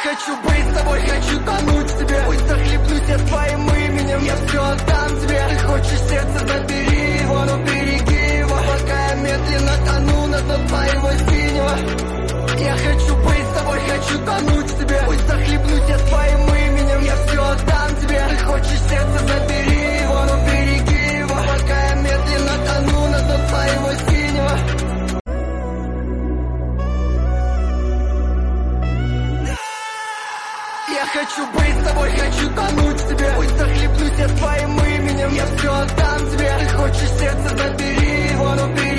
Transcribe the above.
хочу быть с тобой, хочу тонуть в тебе. Пусть захлебнусь я твоим именем, я все отдам тебе. Ты хочешь сердце, забери его, но береги его. Пока я медленно тону на дно твоего синего. Я хочу быть с тобой, хочу тонуть в тебе. Пусть захлебнусь я твоим именем, я все отдам тебе. Ты хочешь сердце, забери его, но береги его. Пока я медленно тону на дно твоего синего. Я хочу быть с тобой, хочу тонуть в тебе. Пусть захлебнусь я твоим именем, я все отдам тебе. Ты хочешь сердце, забери его, но береги.